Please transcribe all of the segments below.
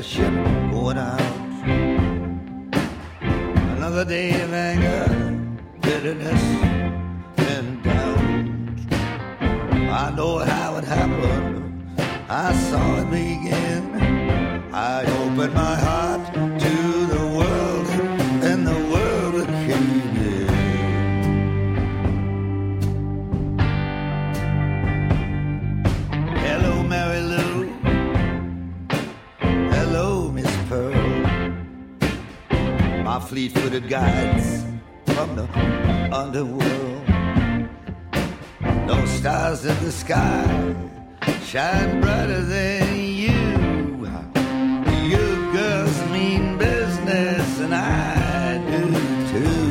ship going out. Another day of anger, bitterness, and doubt. I know how it happened. I saw it begin. I opened my heart to the world, and the world came in. Hello, Mary Lou. Hello, Miss Pearl. My fleet-footed guides from the underworld. No stars in the sky shine brighter than you. You girls mean business, and I do too.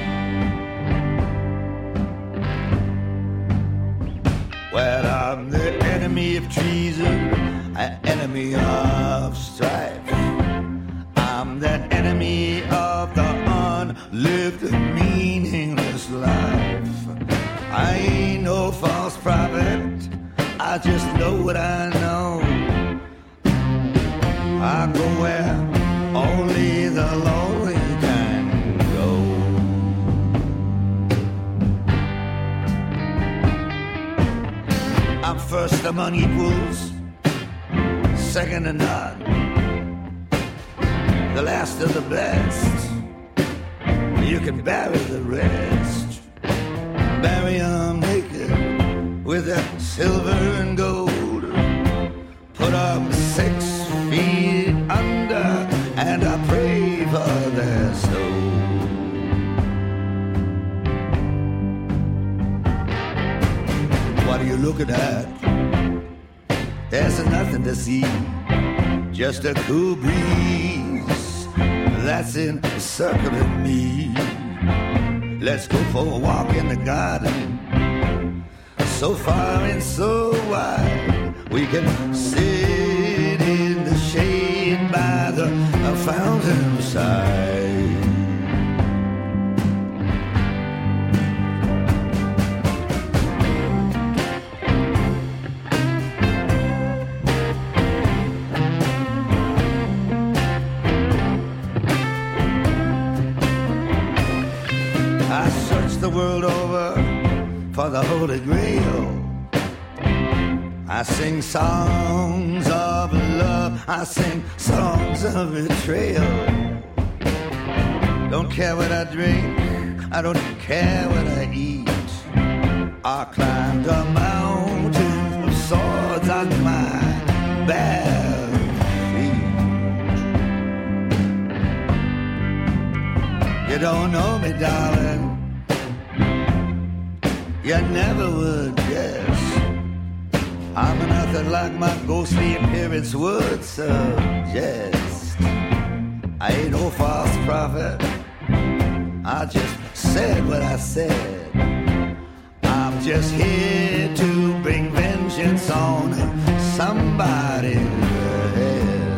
Well, I'm the enemy of treason, an enemy of strife. I'm the enemy of the unlived, meaningless life. I ain't no false prophet, I just know what I know. I go where only the lonely can go. I'm first among equals, second to none, the last of the best. You can bury the rest. Bury 'em naked with their silver and gold. Put 'em 6 feet under, and I pray for their soul. What are you looking at? There's nothing to see, just a cool breeze that's encircling me. Let's go for a walk in the garden, so far and so wide. We can sit in the shade by the fountain side. I searched the world over for the Holy Grail. I sing songs of love, I sing songs of betrayal. Don't care what I drink, I don't care what I eat. I climbed a mountain of swords on my bare feet. You don't know me, darling, you never would guess. I'm nothing like my ghostly appearance would suggest. I ain't no false prophet, I just said what I said. I'm just here to bring vengeance on somebody's head.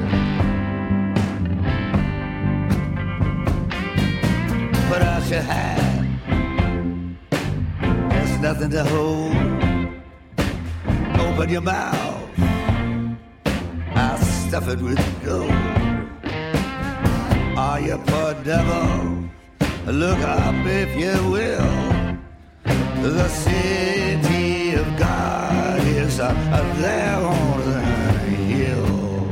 Put out your hand, there's nothing to hold. Open your mouth, I'll stuff it with gold. Oh, you poor devil, look up if you will. The city of God is there on the hill.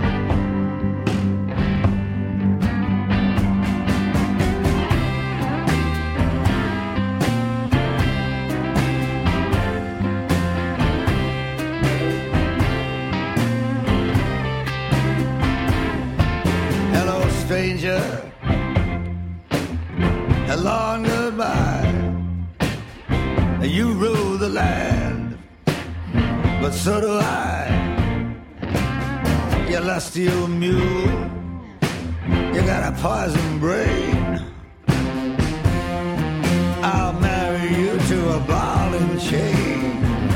Stranger, a long goodbye. You rule the land, but so do I. You lusty old mule, you got a poison brain. I'll marry you to a ball and chain.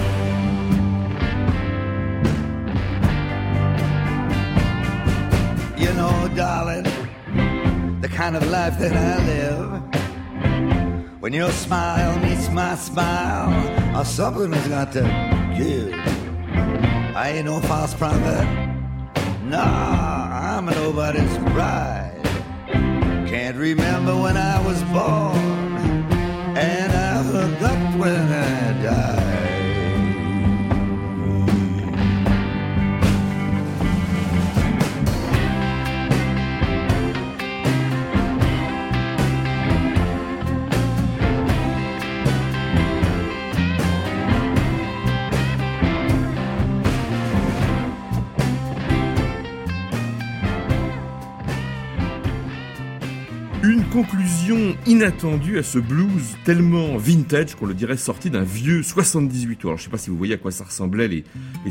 You know, darling, the kind of life that I live, when your smile meets my smile, or something has got to give. I ain't no false prophet, nah, I'm nobody's bride. Can't remember when I was born, and I forgot when I died. Une conclusion inattendue à ce blues tellement vintage qu'on le dirait sorti d'un vieux 78 tours. Alors, je sais pas si vous voyez à quoi ça ressemblait les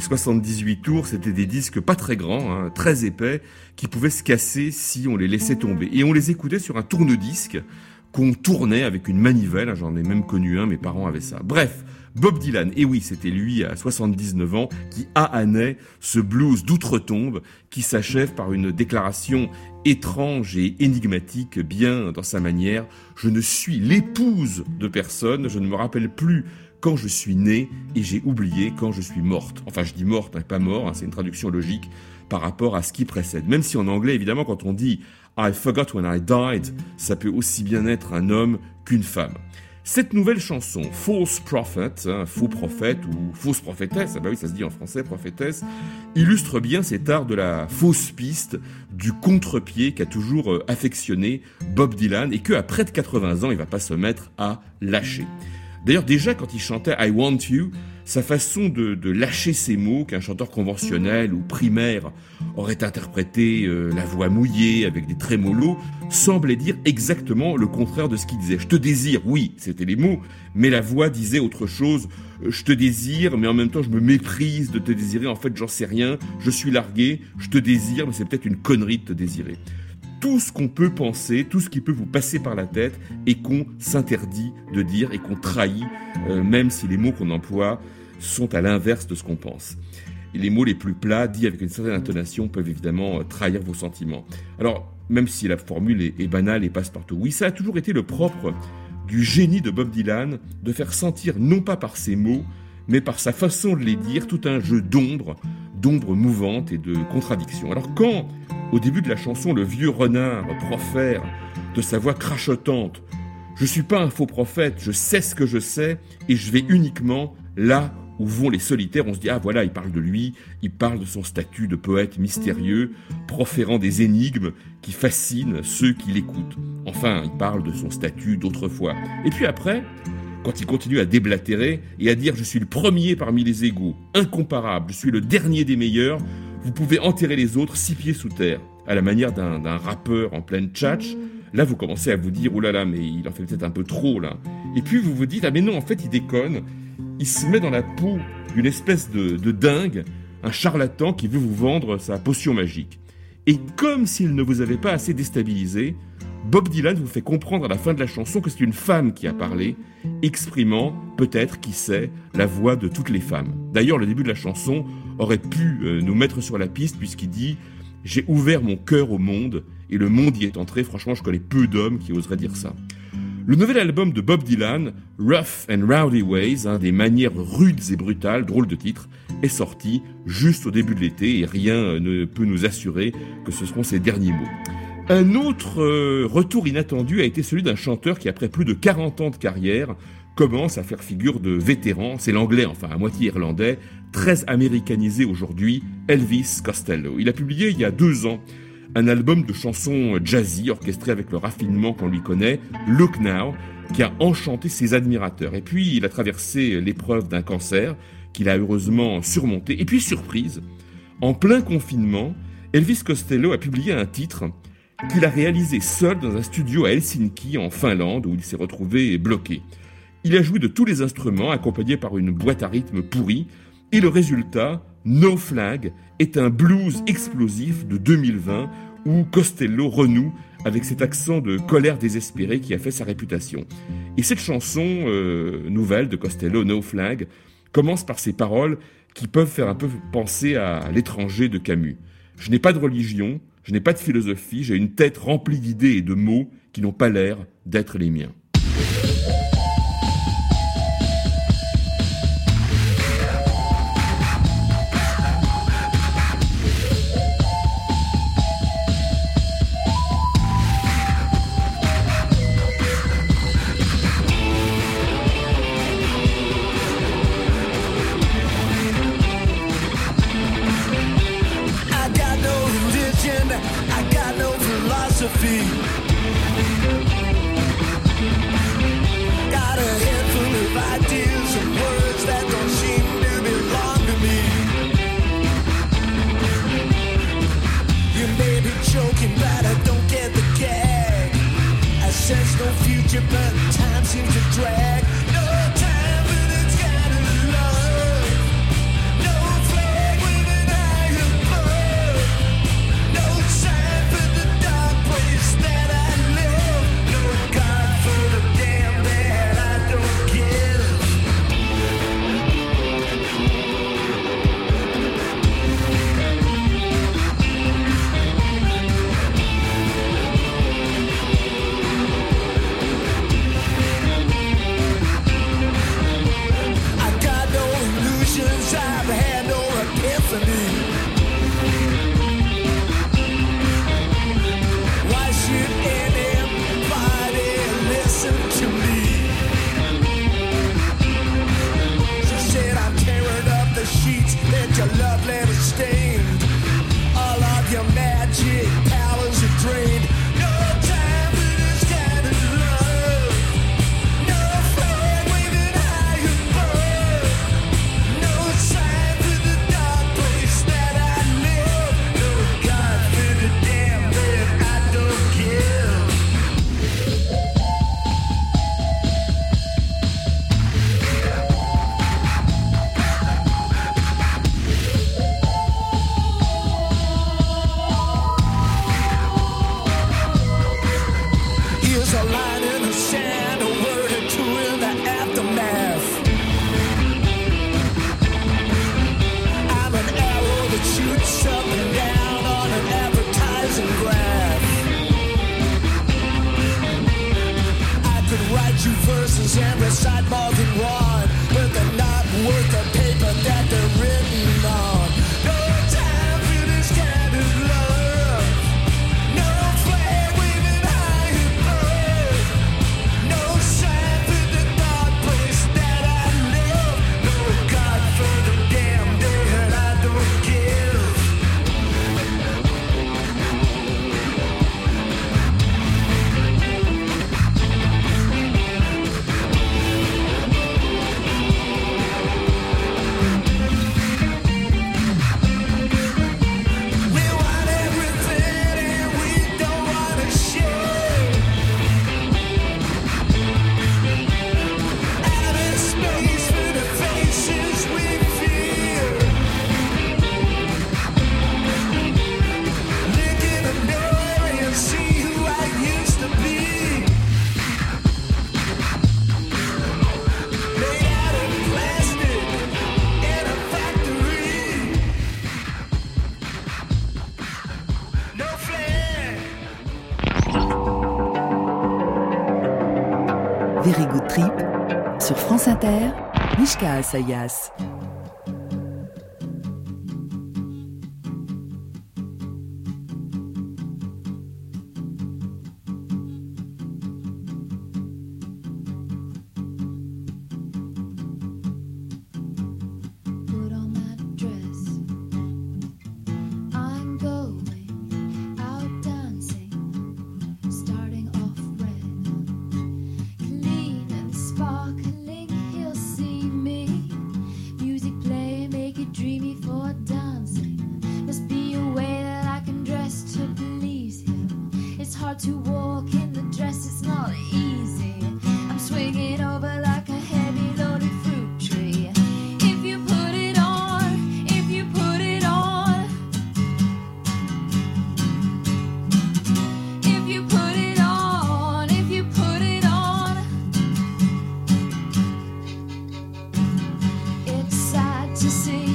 78 tours. C'était des disques pas très grands, hein, très épais, qui pouvaient se casser si on les laissait tomber. Et on les écoutait sur un tourne-disque qu'on tournait avec une manivelle. J'en ai même connu un, mes parents avaient ça. Bref, Bob Dylan, et oui, c'était lui à 79 ans qui naît ce blues d'outre-tombe qui s'achève par une déclaration étrange et énigmatique, bien dans sa manière. Je ne suis l'épouse de personne, je ne me rappelle plus quand je suis née et j'ai oublié quand je suis morte. Enfin, je dis morte, hein, pas mort, hein, c'est une traduction logique par rapport à ce qui précède. Même si en anglais, évidemment, quand on dit « I forgot when I died », ça peut aussi bien être un homme qu'une femme. Cette nouvelle chanson, False Prophet, hein, faux prophète ou fausse prophétesse, ah bah oui, ça se dit en français, prophétesse, illustre bien cet art de la fausse piste, du contre-pied qu'a toujours affectionné Bob Dylan et qu'à près de 80 ans, il va pas se mettre à lâcher. D'ailleurs, déjà, quand il chantait I Want You, sa façon de lâcher ces mots qu'un chanteur conventionnel ou primaire aurait interprété la voix mouillée avec des trémolos, semblait dire exactement le contraire de ce qu'il disait. Je te désire, oui, c'était les mots, mais la voix disait autre chose. Je te désire, mais en même temps je me méprise de te désirer, en fait j'en sais rien, je suis largué, je te désire, mais c'est peut-être une connerie de te désirer. Tout ce qu'on peut penser, tout ce qui peut vous passer par la tête et qu'on s'interdit de dire et qu'on trahit, même si les mots qu'on emploie sont à l'inverse de ce qu'on pense. Et les mots les plus plats, dits avec une certaine intonation, peuvent évidemment trahir vos sentiments. Alors, même si la formule est banale et passe-partout, oui, ça a toujours été le propre du génie de Bob Dylan de faire sentir, non pas par ses mots, mais par sa façon de les dire, tout un jeu d'ombres mouvantes et de contradictions. Alors quand, au début de la chanson, le vieux renard profère de sa voix crachotante « Je suis pas un faux prophète, je sais ce que je sais et je vais uniquement là où vont les solitaires », on se dit « Ah voilà, il parle de lui, il parle de son statut de poète mystérieux, proférant des énigmes qui fascinent ceux qui l'écoutent. » Enfin, il parle de son statut d'autrefois. Et puis après, quand il continue à déblatérer et à dire « Je suis le premier parmi les égaux, incomparable, je suis le dernier des meilleurs », vous pouvez enterrer les autres 6 pieds sous terre, à la manière d'un rappeur en pleine tchatch. Là, vous commencez à vous dire « Oh là là, mais il en fait peut-être un peu trop, là. » Et puis vous vous dites « Ah mais non, en fait, il déconne. Il se met dans la peau d'une espèce de dingue, un charlatan qui veut vous vendre sa potion magique. » Et comme s'il ne vous avait pas assez déstabilisé, Bob Dylan vous fait comprendre à la fin de la chanson que c'est une femme qui a parlé, exprimant, peut-être, qui sait, la voix de toutes les femmes. D'ailleurs, le début de la chanson aurait pu nous mettre sur la piste puisqu'il dit « J'ai ouvert mon cœur au monde et le monde y est entré ». Franchement, je connais peu d'hommes qui oseraient dire ça. Le nouvel album de Bob Dylan, Rough and Rowdy Ways, des manières rudes et brutales, drôle de titre, est sorti juste au début de l'été et rien ne peut nous assurer que ce seront ses derniers mots. Un autre retour inattendu a été celui d'un chanteur qui, après plus de 40 ans de carrière, commence à faire figure de vétéran. C'est l'anglais, enfin à moitié irlandais, très américanisé aujourd'hui, Elvis Costello. Il a publié il y a 2 ans un album de chansons jazzy orchestré avec le raffinement qu'on lui connaît, Look Now, qui a enchanté ses admirateurs. Et puis il a traversé l'épreuve d'un cancer qu'il a heureusement surmonté. Et puis surprise, en plein confinement, Elvis Costello a publié un titre qu'il a réalisé seul dans un studio à Helsinki, en Finlande, où il s'est retrouvé bloqué. Il a joué de tous les instruments, accompagné par une boîte à rythme pourrie, et le résultat, No Flag, est un blues explosif de 2020, où Costello renoue avec cet accent de colère désespérée qui a fait sa réputation. Et cette chanson nouvelle de Costello, No Flag, commence par ces paroles qui peuvent faire un peu penser à L'étranger de Camus. « Je n'ai pas de religion, je n'ai pas de philosophie, j'ai une tête remplie d'idées et de mots qui n'ont pas l'air d'être les miens. » philosophy. Got a head full of ideas and words that don't seem to belong to me. You may be joking, but I don't get the gag. I sense no future, but time seems to drag. No time for this kind of love. No flag waving high above. No sign for the dark place that I live. No God for the damn that I don't give. I got no illusions, I've had no epiphany. Why should anybody listen to me? She said I'm tearing up the sheets that your love letter stained. All of your magic powers are drained. No time for this kind of love. No flag waving high above. No sign for the dark place that I live. No God for the damn that I don't give. Here's a line in the sand, a word or two in the aftermath. I'm an arrow that shoots up and down on an advertising graph. I could write you verses and recite more than one, but they're not worth the paper that they're written on. No time for this kind of love. No flag waving high above. No sign for the dark place that I live. No God for the damn that I don't give. We want everything and we don't want to share. Outer space for the faces we fear. Look in the mirror and see who I used to be. Made out of plastic in a factory. No flag. Very Good Trip sur France Inter, Mishka Asayas. Put on that dress. I'm going out dancing, starting off red, clean and sparkling. He'll see me. Music playing, make it dreamy for dancing. Must be a way that I can dress to please him. It's hard to walk in the dress, it's not easy. I'm swinging over like a heavy loaded fruit tree. If you put it on, if you put it on, if you put it on, if you put it on, it's sad to see.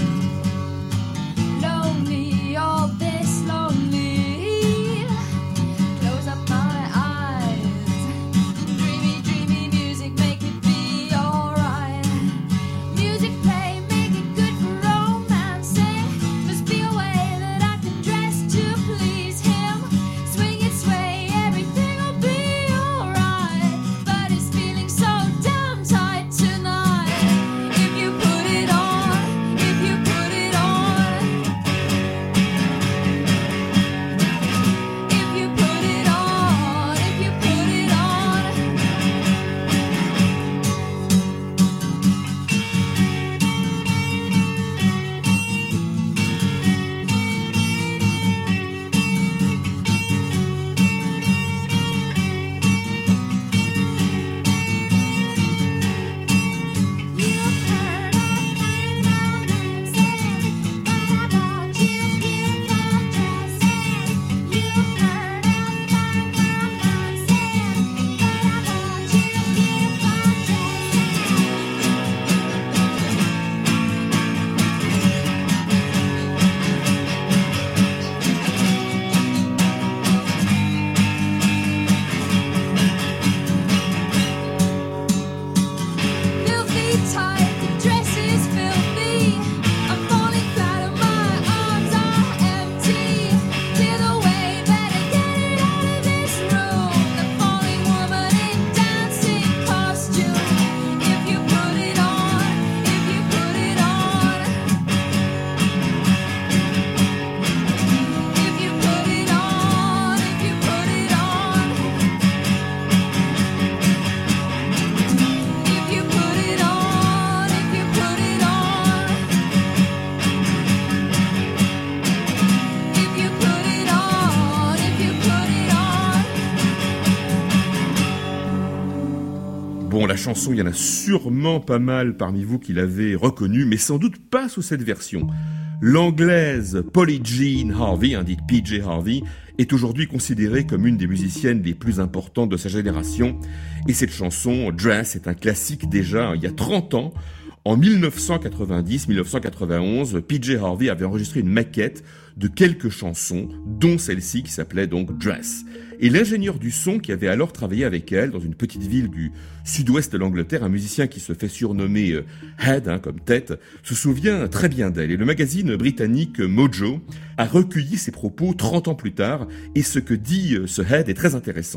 Lonely, all this lonely. Close up my eyes. Bon, la chanson, il y en a sûrement pas mal parmi vous qui l'avez reconnue, mais sans doute pas sous cette version. L'anglaise Polly Jean Harvey, dite PJ Harvey, est aujourd'hui considérée comme une des musiciennes les plus importantes de sa génération. Et cette chanson, Dress, est un classique déjà il y a 30 ans. En 1990-1991, PJ Harvey avait enregistré une maquette de quelques chansons, dont celle-ci qui s'appelait donc Dress. Et l'ingénieur du son qui avait alors travaillé avec elle dans une petite ville du sud-ouest de l'Angleterre, un musicien qui se fait surnommer Head, comme tête, se souvient très bien d'elle. Et le magazine britannique Mojo a recueilli ses propos 30 ans plus tard, et ce que dit ce Head est très intéressant.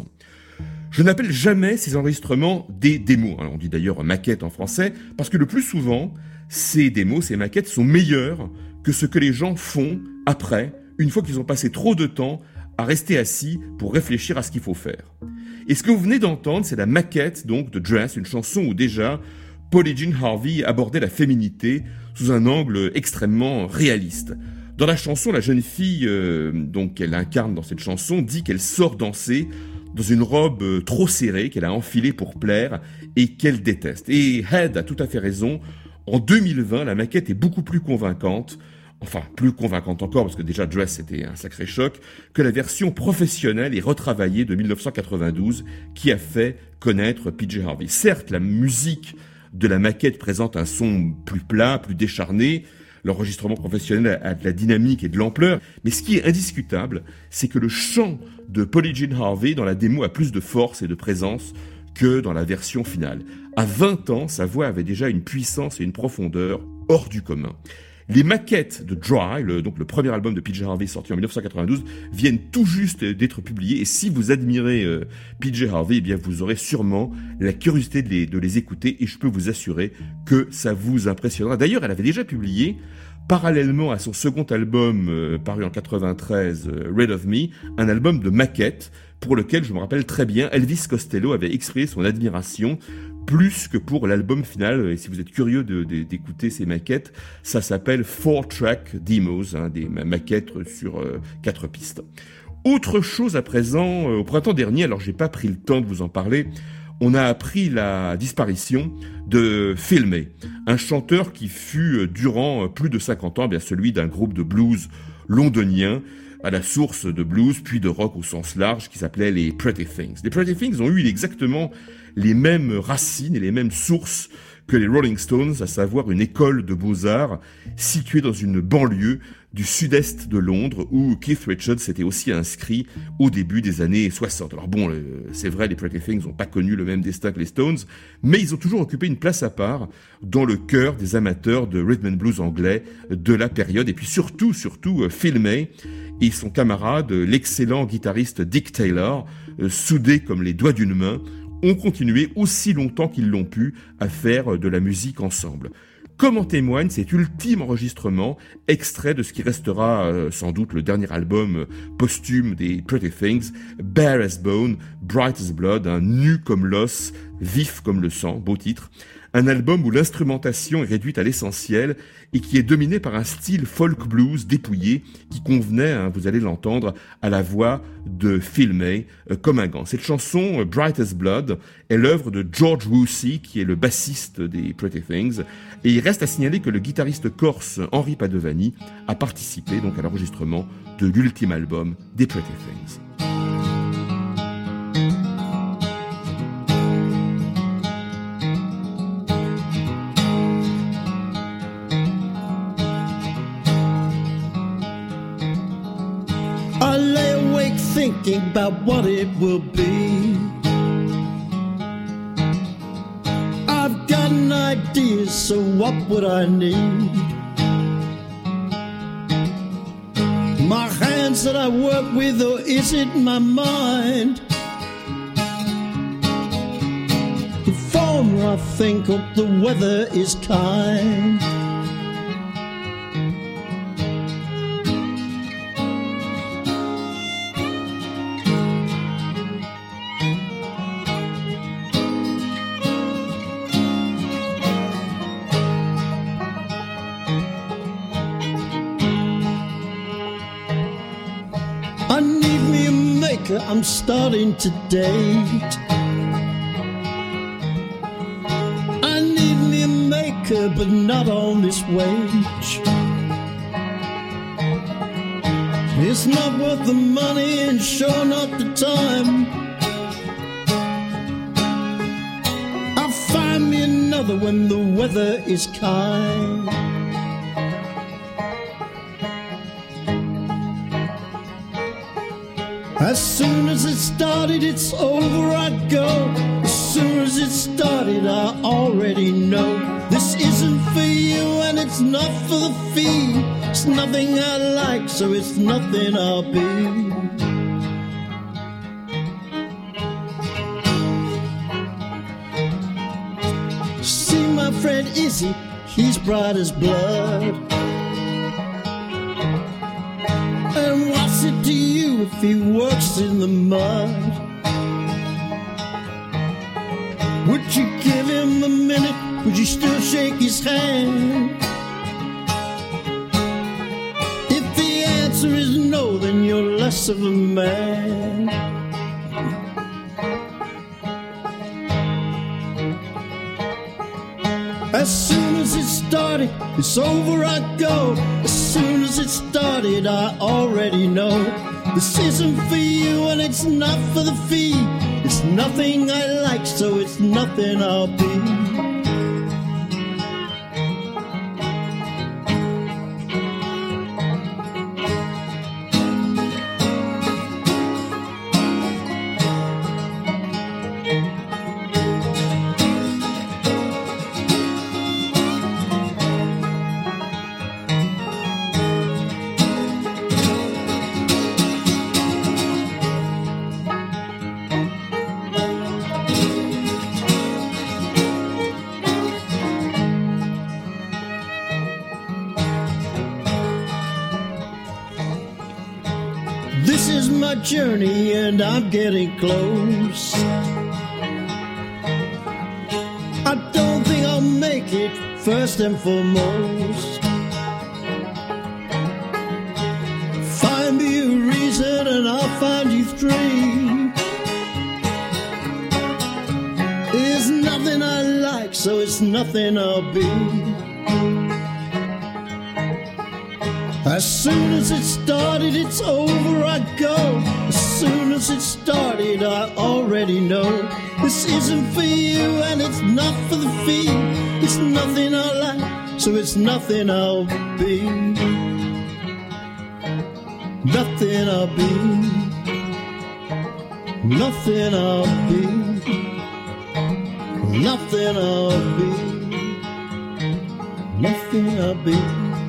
Je n'appelle jamais ces enregistrements des démos. Alors on dit d'ailleurs maquettes en français, parce que le plus souvent, ces démos, ces maquettes sont meilleures que ce que les gens font après, une fois qu'ils ont passé trop de temps à rester assis pour réfléchir à ce qu'il faut faire. Et ce que vous venez d'entendre, c'est la maquette donc de Dress, une chanson où déjà Polly Jean Harvey abordait la féminité sous un angle extrêmement réaliste. Dans la chanson, la jeune fille donc qu'elle incarne dans cette chanson dit qu'elle sort danser dans une robe trop serrée qu'elle a enfilée pour plaire et qu'elle déteste. Et Head a tout à fait raison. En 2020, la maquette est beaucoup plus convaincante, enfin plus convaincante encore parce que déjà Dress c'était un sacré choc, que la version professionnelle et retravaillée de 1992 qui a fait connaître PJ Harvey. Certes, la musique de la maquette présente un son plus plat, plus décharné, l'enregistrement professionnel a de la dynamique et de l'ampleur, mais ce qui est indiscutable, c'est que le chant de Polly Jean Harvey dans la démo a plus de force et de présence que dans la version finale. À 20 ans, sa voix avait déjà une puissance et une profondeur hors du commun. Les maquettes de Dry, donc le premier album de PJ Harvey sorti en 1992, viennent tout juste d'être publiées. Et si vous admirez PJ Harvey, eh bien vous aurez sûrement la curiosité de les écouter. Et je peux vous assurer que ça vous impressionnera. D'ailleurs, elle avait déjà publié, parallèlement à son second album paru en 93, Rid of Me, un album de maquettes pour lequel, je me rappelle très bien, Elvis Costello avait exprimé son admiration plus que pour l'album final. Et si vous êtes curieux d'écouter ces maquettes, ça s'appelle 4-track demos, des maquettes sur 4 pistes. Autre chose à présent, au printemps dernier, alors j'ai pas pris le temps de vous en parler, on a appris la disparition de Phil May, un chanteur qui fut durant plus de 50 ans celui d'un groupe de blues londonien, à la source de blues puis de rock au sens large qui s'appelait les Pretty Things. Les Pretty Things ont eu exactement les mêmes racines et les mêmes sources que les Rolling Stones, à savoir une école de beaux-arts située dans une banlieue du sud-est de Londres où Keith Richards s'était aussi inscrit au début des années 60. Alors bon, c'est vrai, les Pretty Things n'ont pas connu le même destin que les Stones, mais ils ont toujours occupé une place à part dans le cœur des amateurs de rhythm and blues anglais de la période. Et puis surtout, Phil May et son camarade, l'excellent guitariste Dick Taylor, soudés comme les doigts d'une main, ont continué aussi longtemps qu'ils l'ont pu à faire de la musique ensemble. Comme en témoigne cet ultime enregistrement, extrait de ce qui restera sans doute le dernier album posthume des Pretty Things, Bare as Bone, Bright as Blood, nu comme l'os, vif comme le sang, beau titre. Un album où l'instrumentation est réduite à l'essentiel et qui est dominé par un style folk blues dépouillé qui convenait, vous allez l'entendre, à la voix de Phil May comme un gant. Cette chanson, Bright as Blood, est l'œuvre de George Woossey, qui est le bassiste des Pretty Things. Et il reste à signaler que le guitariste corse Henri Padovani a participé donc à l'enregistrement de l'ultime album des Pretty Things. I lay awake thinking about what it will be. I've got an idea, so what would I need? My hands that I work with, or is it my mind? The former, I think, of the weather is kind. I'm starting to date. worker, but not on this wage. It's not worth the money and sure not the time. I'll find me another when the weather is kind. As soon as it started, it's over, I go. As soon as it started, I already know. This isn't for you and it's not for the fee. It's nothing I like, so it's nothing I'll be. See my friend Izzy, he's bright as blood. And what's it to you if he works in the mud? Would you give him a minute? Would you still shake his hand? If the answer is no, then you're less of a man. As soon as it started, it's over, I go. As soon as it started, I already know. This isn't for you and it's not for the fee. It's nothing I like, so it's nothing I'll be. This is my journey and I'm getting close. I don't think I'll make it first and foremost. Find me a reason and I'll find you three. There's nothing I like, so it's nothing I'll be. As soon as it started, it's over, I go. As soon as it started, I already know. This isn't for you and it's not for the fee. It's nothing I like, so it's nothing I'll be. Nothing I'll be. Nothing I'll be. Nothing I'll be. Nothing I'll be.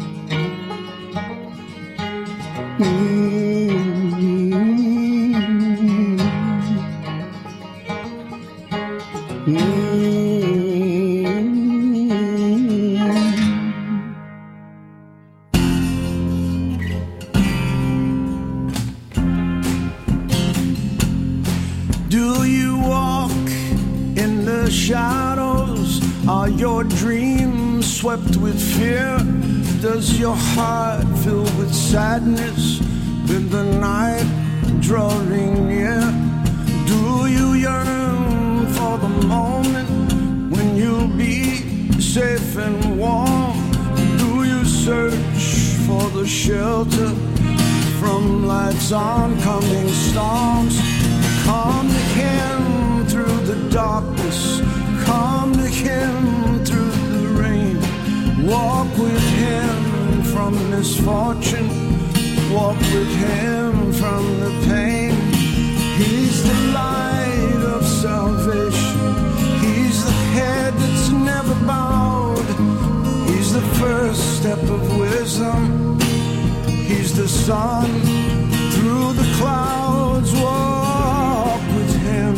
Do you walk in the shadows? Are your dreams swept with fear? Does your heart fill with sadness with the night drawing near? Do you yearn for the moment when you'll be safe and warm? Do you search for the shelter from life's oncoming storms? Come to him through the darkness, come to him through the rain. Walk with him from misfortune, walk with him from the pain. He's the light of salvation, he's the head that's never bowed. He's the first step of wisdom, he's the sun through the clouds. Walk with him.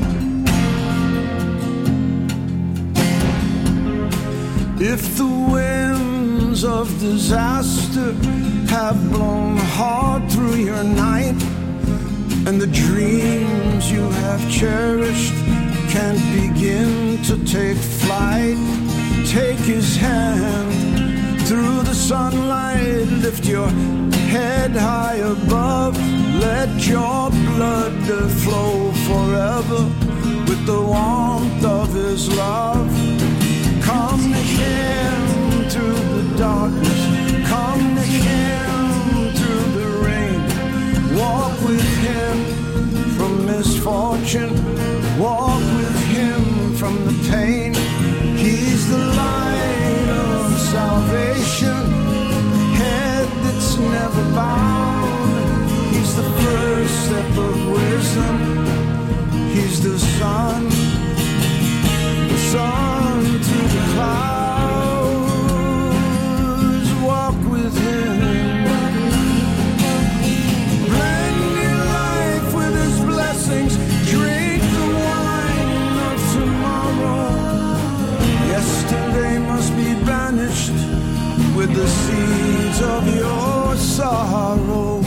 If the winds of disaster have blown hard through your night, and the dreams you have cherished can't begin to take flight, take his hand through the sunlight, lift your head high above, let your blood flow forever with the warmth of his love. Come to him darkness. Come to him through the rain. Walk with him from misfortune. Walk with him from the pain. He's the light of salvation. Head that's never bound. He's the first step of wisdom. He's the sun through the clouds. Walk with him. Blend your life with his blessings. Drink the wine of tomorrow. Yesterday must be banished with the seeds of your sorrow.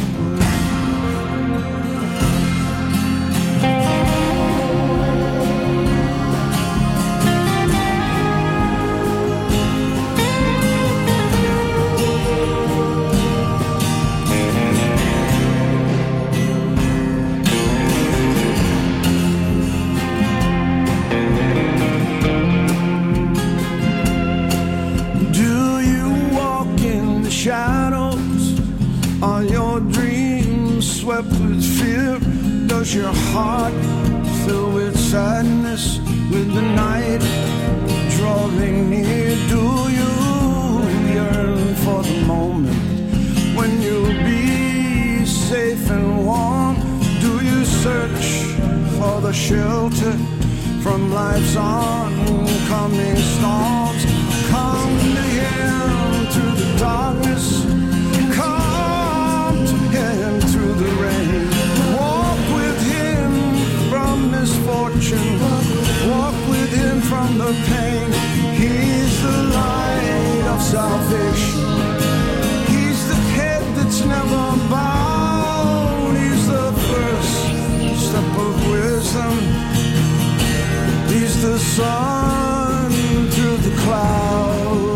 Shadows, are your dreams swept with fear? Does your heart fill with sadness with the night drawing near? Do you yearn for the moment when you'll be safe and warm? Do you search for the shelter from life's oncoming storms? Come to him through the darkness. Come to him through the rain. Walk with him from misfortune. Walk with him from the pain. He's the light of salvation. He's the head that's never bowed. He's the first step of wisdom. He's the sun through the clouds.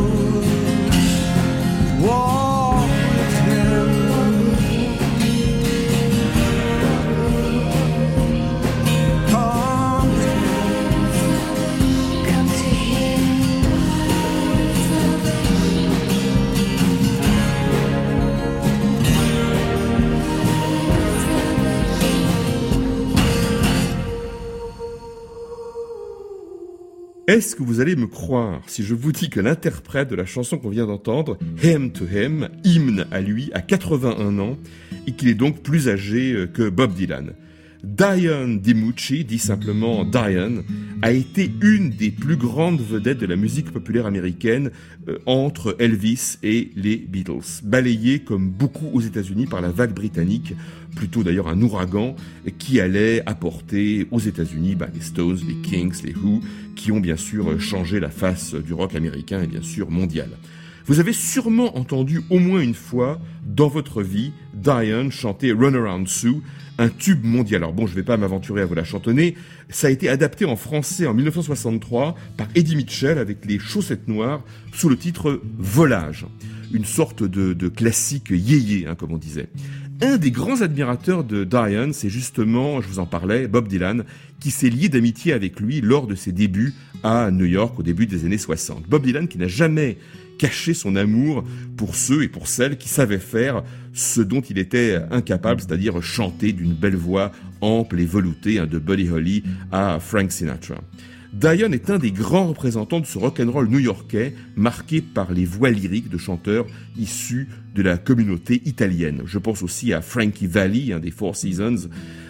Walk with him. Come to him. Est-ce que vous allez me croire si je vous dis que l'interprète de la chanson qu'on vient d'entendre, Hymn to Him, hymne à lui, a 81 ans et qu'il est donc plus âgé que Bob Dylan? Diane DiMucci, dit simplement Diane, a été une des plus grandes vedettes de la musique populaire américaine entre Elvis et les Beatles. Balayée comme beaucoup aux États-Unis par la vague britannique, plutôt d'ailleurs un ouragan qui allait apporter aux États-Unis les Stones, les Kings, les Who, qui ont bien sûr changé la face du rock américain et bien sûr mondial. Vous avez sûrement entendu au moins une fois dans votre vie Diane chanter Run Around Sue, un tube mondial. Alors bon, je vais pas m'aventurer à vous la chantonner. Ça a été adapté en français en 1963 par Eddie Mitchell avec les Chaussettes Noires sous le titre Volage. Une sorte de classique yéyé, comme on disait. Un des grands admirateurs de Diane, c'est justement, je vous en parlais, Bob Dylan, qui s'est lié d'amitié avec lui lors de ses débuts à New York au début des années 60. Bob Dylan qui n'a jamais caché son amour pour ceux et pour celles qui savaient faire ce dont il était incapable, c'est-à-dire chanter d'une belle voix ample et veloutée, de Buddy Holly à Frank Sinatra. Diane est un des grands représentants de ce rock'n'roll new-yorkais marqué par les voix lyriques de chanteurs issus de la communauté italienne. Je pense aussi à Frankie Valli, des Four Seasons.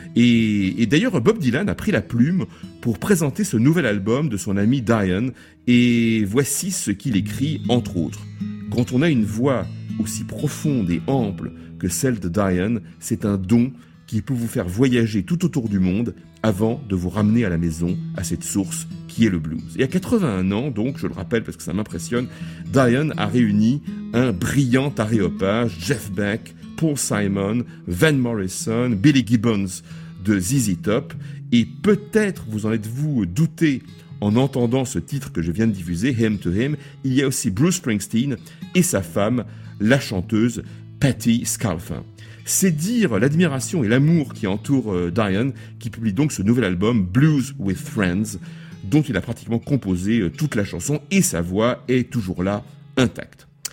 Et d'ailleurs, Bob Dylan a pris la plume pour présenter ce nouvel album de son ami Diane. Et voici ce qu'il écrit, entre autres. Quand on a une voix aussi profonde et ample que celle de Diane, c'est un don qui peut vous faire voyager tout autour du monde avant de vous ramener à la maison, à cette source qui est le blues. Et à 81 ans, donc, je le rappelle parce que ça m'impressionne, Diane a réuni un brillant aréopage, Jeff Beck, Paul Simon, Van Morrison, Billy Gibbons de ZZ Top, et peut-être vous en êtes-vous douté en entendant ce titre que je viens de diffuser, Hymn to Him, il y a aussi Bruce Springsteen et sa femme, la chanteuse Patti Scialfa. C'est dire l'admiration et l'amour qui entoure Diane, qui publie donc ce nouvel album Blues with Friends, dont il a pratiquement composé toute la chanson et sa voix est toujours là, intacte.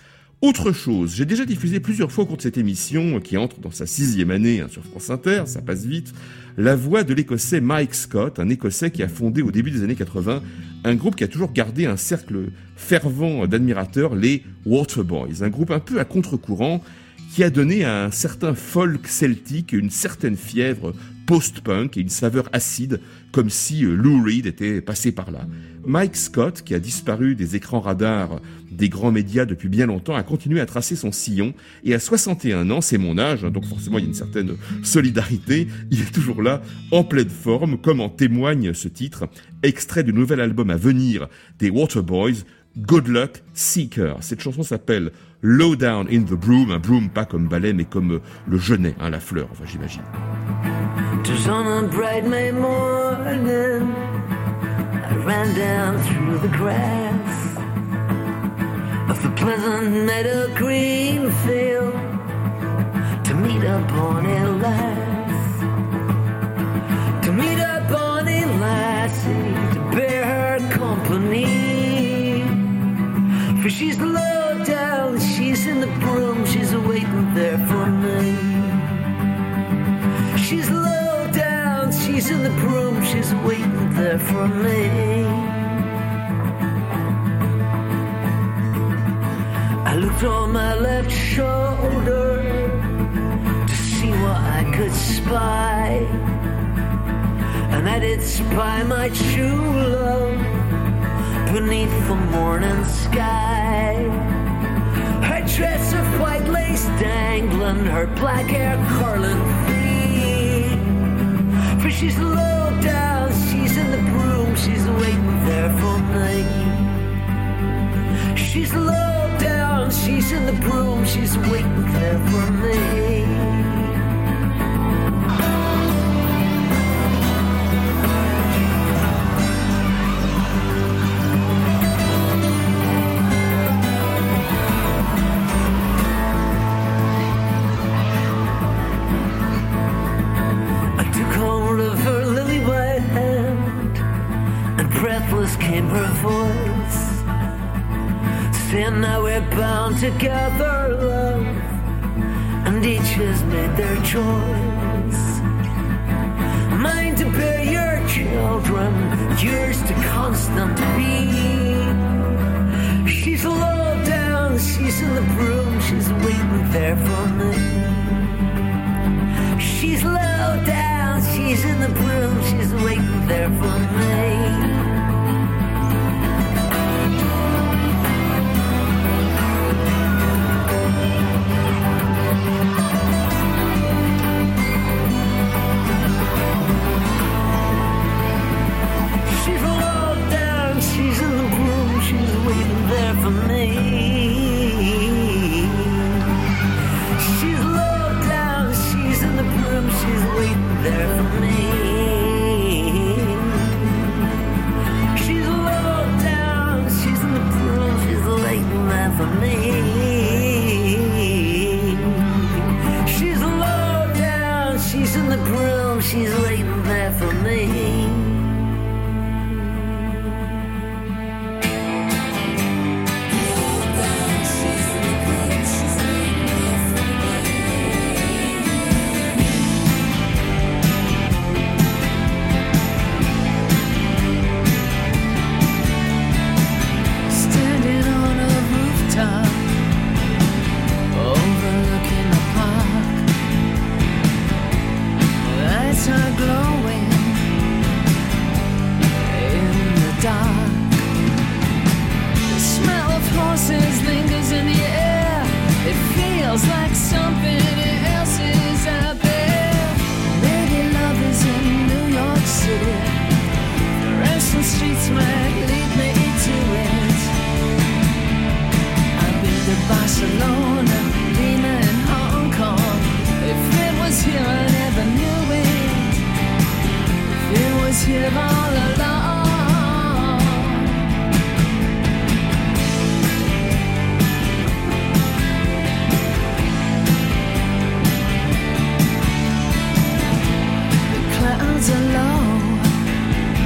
Autre chose, j'ai déjà diffusé plusieurs fois au cours de cette émission, qui entre dans sa 6e année sur France Inter, ça passe vite, la voix de l'Écossais Mike Scott, un Écossais qui a fondé au début des années 80 un groupe qui a toujours gardé un cercle fervent d'admirateurs, les Waterboys, un groupe un peu à contre-courant qui a donné à un certain folk celtique une certaine fièvre post-punk et une saveur acide, comme si Lou Reed était passé par là. Mike Scott, qui a disparu des écrans radars des grands médias depuis bien longtemps, a continué à tracer son sillon, et à 61 ans, c'est mon âge, donc forcément il y a une certaine solidarité, il est toujours là, en pleine forme, comme en témoigne ce titre, extrait du nouvel album à venir des Waterboys, Good Luck Seeker. Cette chanson s'appelle Low Down in the Broom, un broom pas comme balai mais comme le genêt, la fleur, enfin j'imagine. Just on a bright May morning, I ran down through the grass of the pleasant meadow green field to meet up on a lass, to meet up on a lassie, to bear her company. For she's low down, she's in the broom, she's waiting there for me. She's low down, she's in the broom, she's waiting there for me. I looked on my left shoulder to see what I could spy, and I did spy my true love beneath the morning sky. Her dress of white lace dangling, her black hair curling free. For she's low down, she's in the broom, she's waiting there for me. She's low down, she's in the broom, she's waiting there for me. Came her voice, saying now we're bound together, love, and each has made their choice. Mine to bear your children, yours to constant be. She's low down, she's in the broom, she's waiting there for me. She's low down, she's in the broom, she's waiting there for me.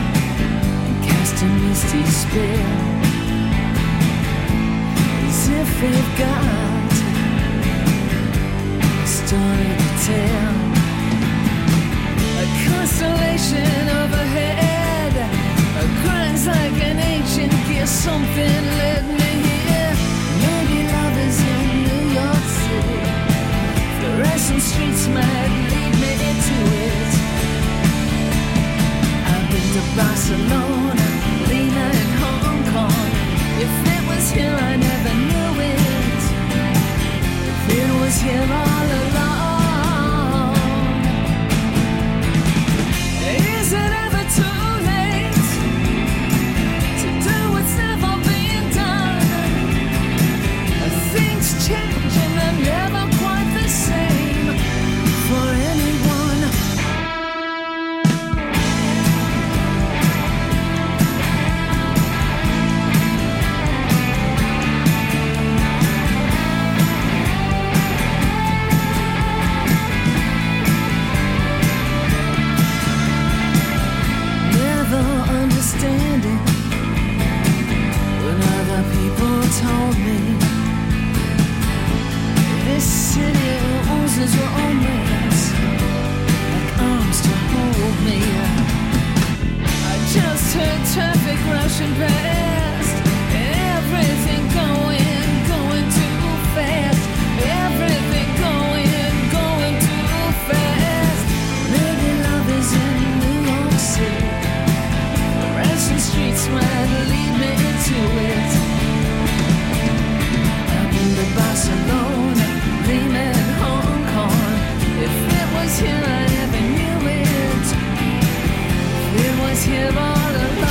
As if they've got a story to tell. A constellation overhead grinds like an ancient gear. Something led me here. Maybe love is in New York City. Fluorescent streets might lead me into it. I've been to Barcelona, Lima and Hong Kong. If it was here, I never knew it. If it was here all along. Is it ever too late to do what's never been done? Things change and they're never quite the same for anyone. Never understanding when other people told me this city owns its romance, like arms to hold me. I just heard traffic rushing past, everything going too fast, everything going too fast. Maybe love is in New York City. Fluorescent streets might lead me into it. I've been to Barcelona, Lima and Hong Kong. If it was here, I never knew it. If it was here all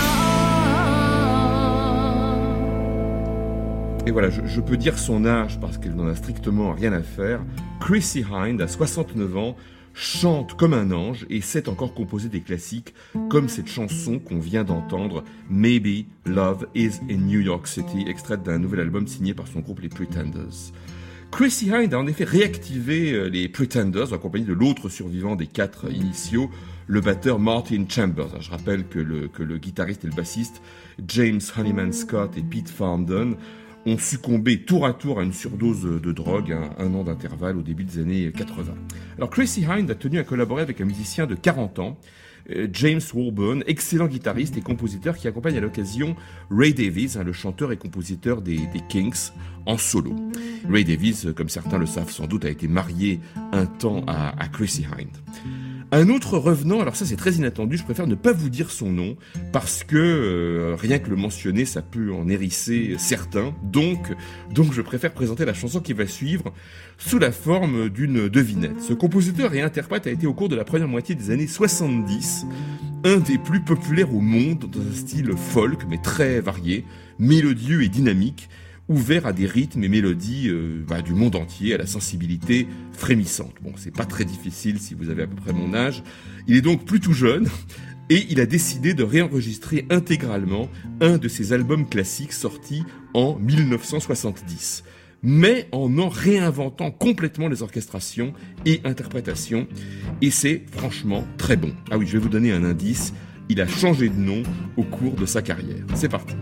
along. Et voilà, je peux dire son âge parce qu'elle n'en a strictement rien à faire. Chrissie Hynde, à 69 ans, chante comme un ange et sait encore composer des classiques comme cette chanson qu'on vient d'entendre, Maybe Love is in New York City, extraite d'un nouvel album signé par son groupe les Pretenders. Chrissie Hynde a en effet réactivé les Pretenders en compagnie de l'autre survivant des 4 initiaux, le batteur Martin Chambers. Je rappelle que le guitariste et le bassiste James Honeyman Scott et Pete Farndon ont succombé tour à tour à une surdose de drogue, un an d'intervalle au début des années 80. Alors Chrissie Hynde a tenu à collaborer avec un musicien de 40 ans, James Walburn, excellent guitariste et compositeur qui accompagne à l'occasion Ray Davies, le chanteur et compositeur des Kinks, en solo. Ray Davies, comme certains le savent sans doute, a été marié un temps à Chrissie Hynde. Un autre revenant, alors ça c'est très inattendu, je préfère ne pas vous dire son nom, parce que rien que le mentionner, ça peut en hérisser certains, donc je préfère présenter la chanson qui va suivre sous la forme d'une devinette. Ce compositeur et interprète a été au cours de la première moitié des années 70, un des plus populaires au monde dans un style folk, mais très varié, mélodieux et dynamique, ouvert à des rythmes et mélodies du monde entier, à la sensibilité frémissante. Bon, c'est pas très difficile si vous avez à peu près mon âge. Il est donc plutôt jeune et il a décidé de réenregistrer intégralement un de ses albums classiques sortis en 1970, mais en réinventant complètement les orchestrations et interprétations, et c'est franchement très bon. Ah oui, je vais vous donner un indice, il a changé de nom au cours de sa carrière. C'est parti.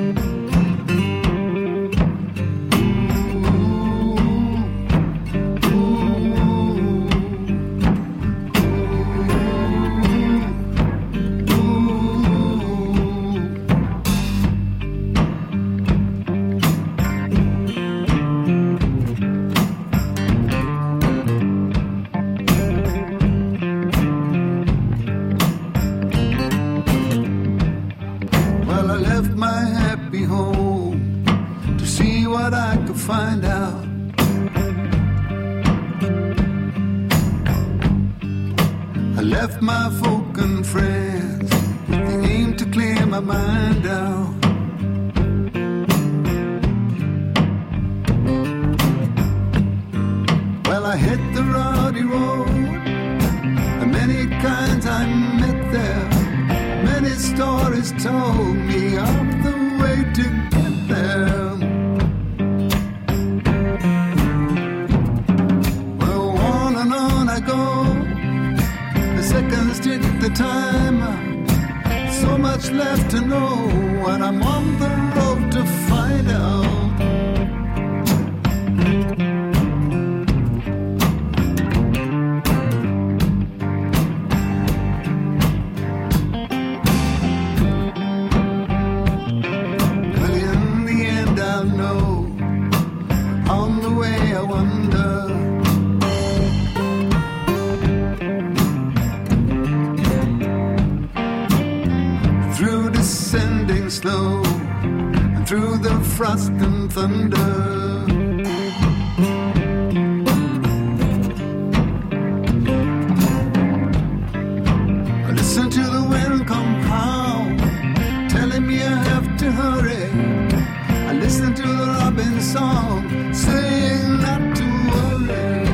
Find out. I left my folk and friends with the aim to clear my mind out. Well, I hit the rowdy road, and many kinds I met there. Many stories told me of the way to get there. Seconds tick the time. So much left to know, and I'm on the road to find out. snow and through the frost and thunder. Listen to the wind compound, telling me I have to hurry. I listen to the robin song, saying not to worry.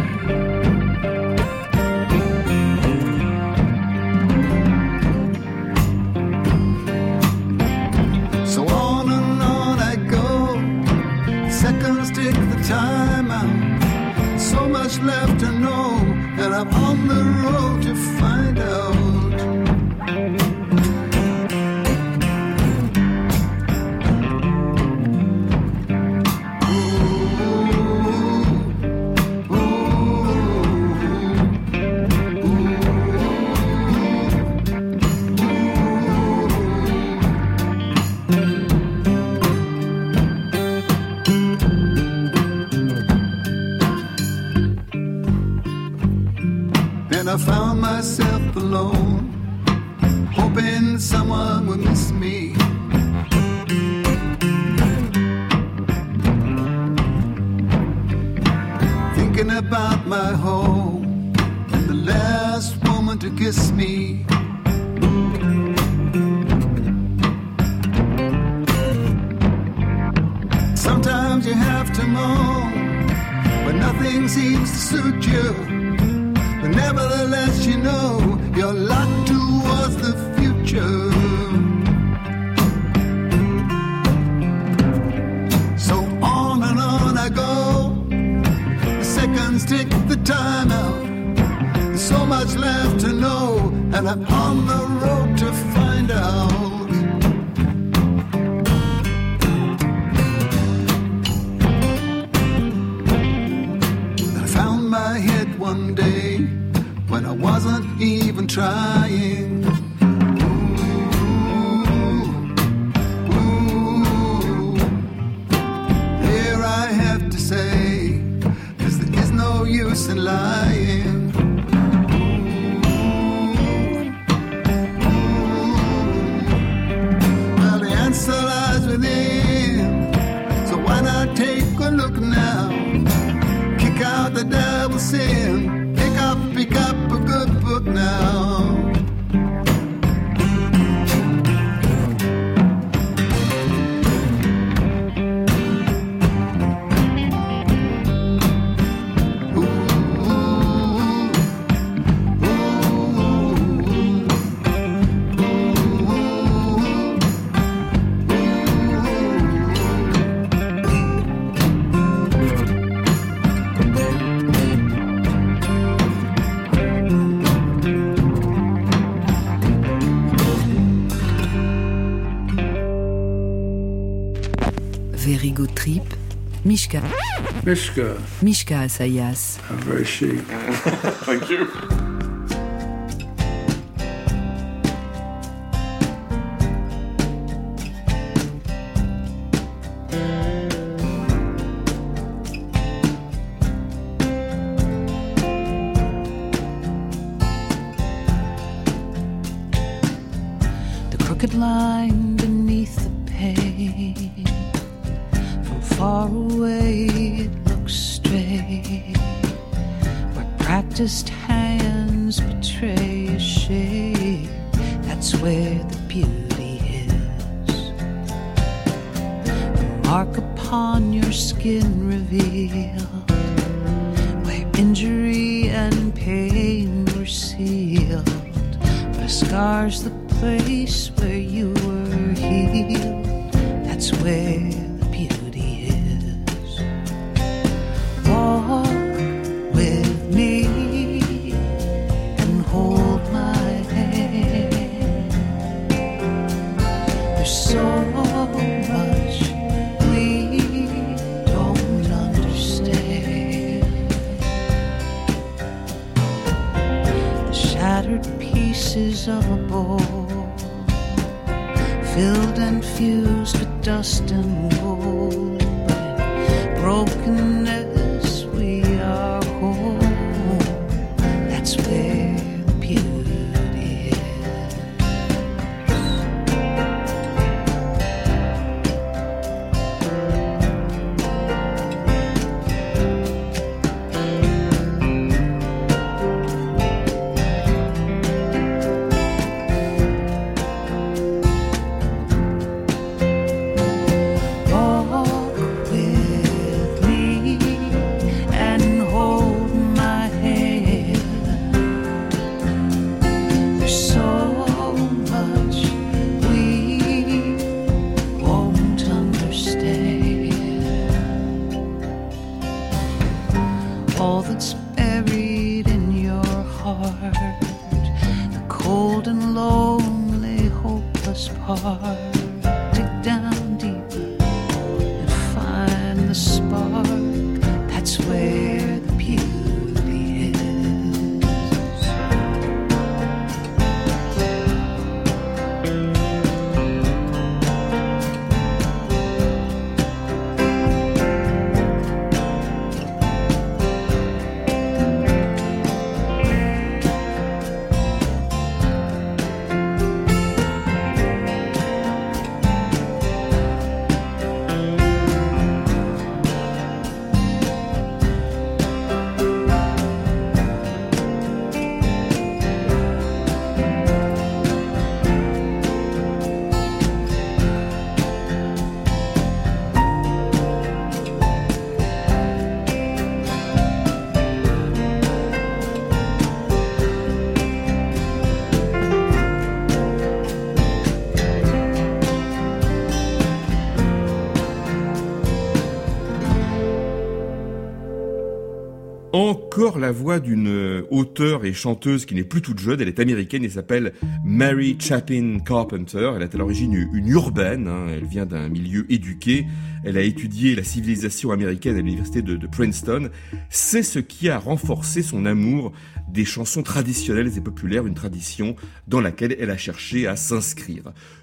So on and on I go, seconds take the time out. So much left to know, and I'm on the road to find out. I found myself alone, hoping someone would miss me. Thinking about my home and the last woman to kiss me. Sometimes you have to moan, but nothing seems to suit you. But nevertheless, you know, you're locked towards the future. So on and on I go, the seconds tick the time out. There's so much left to know, and I'm on the road to find out. I found my head one day when I wasn't even trying. Ooh, here I have to say, 'cause there is no use in lying. Well, the answer lies within, so why not take a look now? Kick out the devil's sin. Pick up a good book now. Very Good Trip, Mishka. Mishka Asayas. Very chic. Thank you. The crooked line beneath the pane, from far away it looks straight, where practiced hands betray a shade. That's where the beauty is. The mark upon your skin revealed, where injury and pain were sealed, but a scar's the place where you were healed. That's where the beauty is. Walk with me and hold my hand. There's so much we don't understand. The shattered pieces of a bowl, filled and fused with dust and gold, but in brokenness we are whole. That's where the beauty is. lonely, hopeless part. Dig down deeper and find the spark. That's where the beauty is. Encore la voix d'une auteure et chanteuse qui n'est plus toute jeune, elle est américaine et s'appelle Mary Chapin Carpenter. Elle est à l'origine une urbaine, hein, elle vient d'un milieu éduqué, elle a étudié la civilisation américaine à l'université de Princeton. C'est ce qui a renforcé son amour des chansons traditionnelles et populaires, une tradition dans laquelle elle a cherché à s'inscrire.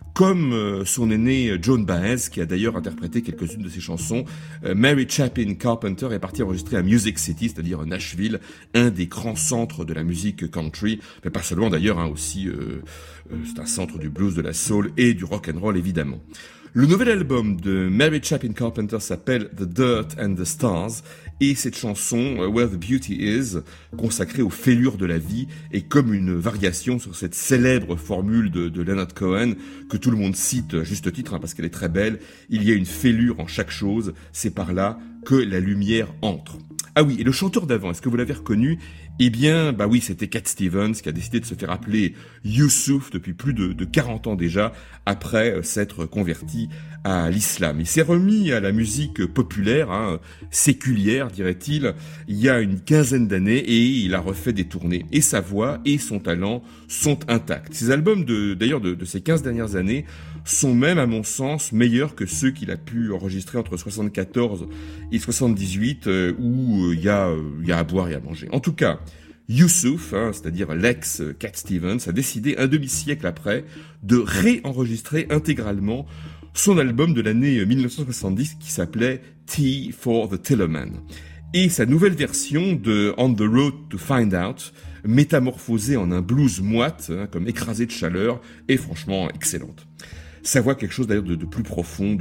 Comme son aînée Joan Baez, qui a d'ailleurs interprété quelques-unes de ses chansons, Mary Chapin Carpenter est partie enregistrer à Music City, c'est-à-dire à Nashville, un des grands centres de la musique country, mais pas seulement d'ailleurs, hein, aussi c'est un centre du blues, de la soul et du rock and roll évidemment. Le nouvel album de Mary Chapin Carpenter s'appelle The Dirt and the Stars, et cette chanson, Where the Beauty Is, consacrée aux fêlures de la vie, est comme une variation sur cette célèbre formule de Leonard Cohen, que tout le monde cite à juste titre, hein, parce qu'elle est très belle. Il y a une fêlure en chaque chose, c'est par là que la lumière entre. Ah oui, et le chanteur d'avant, est-ce que vous l'avez reconnu? Eh bien, bah oui, c'était Cat Stevens qui a décidé de se faire appeler Youssouf depuis plus de 40 ans déjà, après s'être converti à l'islam. Il s'est remis à la musique populaire, hein, séculière, dirait-il, il y a une quinzaine d'années, et il a refait des tournées. Et sa voix et son talent sont intacts. Ses albums de ces 15 dernières années sont même, à mon sens, meilleurs que ceux qu'il a pu enregistrer entre 74 et 78, où il y a à boire et à manger. En tout cas, Youssouf, hein, c'est-à-dire l'ex Cat Stevens, a décidé un demi-siècle après de réenregistrer intégralement son album de l'année 1970 qui s'appelait Tea for the Tillerman. Et sa nouvelle version de On the Road to Find Out, métamorphosée en un blues moite, hein, comme écrasé de chaleur, est franchement excellente. Ça voit quelque chose d'ailleurs de plus profond,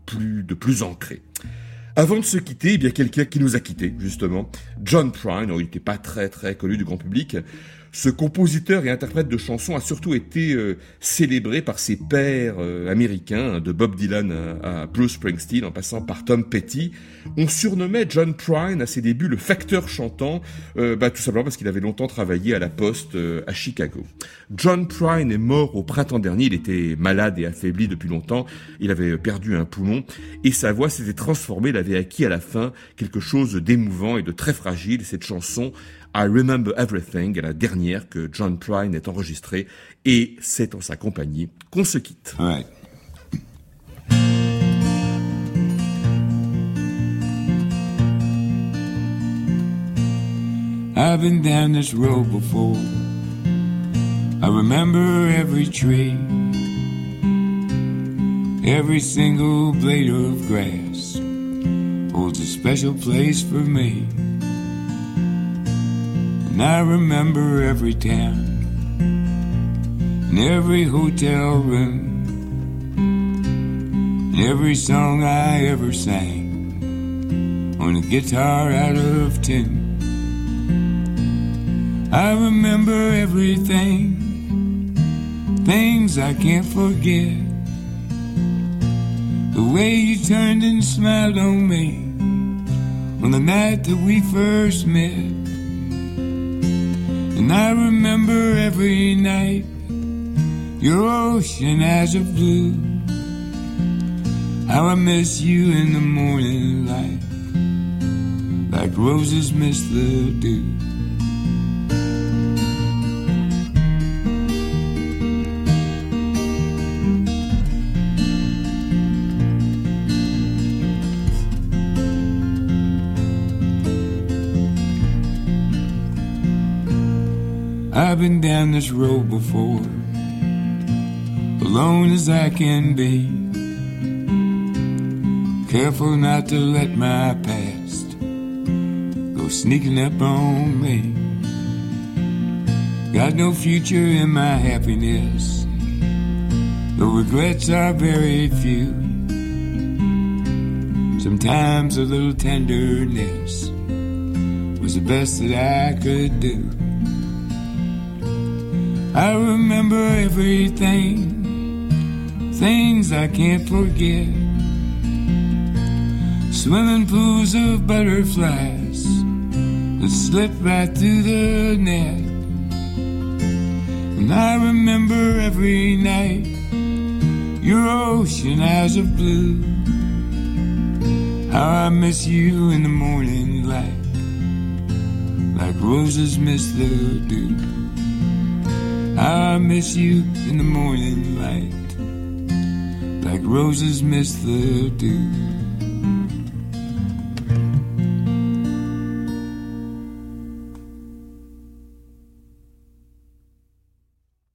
de plus ancré. Avant de se quitter, eh bien quelqu'un qui nous a quittés, justement, John Prine. Il n'était pas très connu du grand public. Ce compositeur et interprète de chansons a surtout été célébré par ses pairs américains, de Bob Dylan à Bruce Springsteen, en passant par Tom Petty. On surnommait John Prine à ses débuts le facteur chantant, tout simplement parce qu'il avait longtemps travaillé à la Poste à Chicago. John Prine est mort au printemps dernier, il était malade et affaibli depuis longtemps, il avait perdu un poumon, et sa voix s'était transformée, il avait acquis à la fin quelque chose d'émouvant et de très fragile. Cette chanson I Remember Everything est la dernière que John Prine ait enregistrée, et c'est en sa compagnie qu'on se quitte. Ouais. I've been down this road before. I remember every tree, every single blade of grass holds a special place for me. And I remember every town and every hotel room and every song I ever sang on a guitar out of tune. I remember everything, things I can't forget. The way you turned and smiled on me on the night that we first met. And I remember every night your ocean eyes of blue. How I miss you in the morning light, like roses miss the dew. I've been down this road before, alone as I can be, careful not to let my past go sneaking up on me. Got no future in my happiness, the regrets are very few. Sometimes a little tenderness was the best that I could do. I remember everything, things I can't forget. Swimming pools of butterflies that slip right through the net. And I remember every night your ocean eyes of blue. How I miss you in the morning light, like roses miss the dew. How I miss you in the morning light, like roses miss the dew.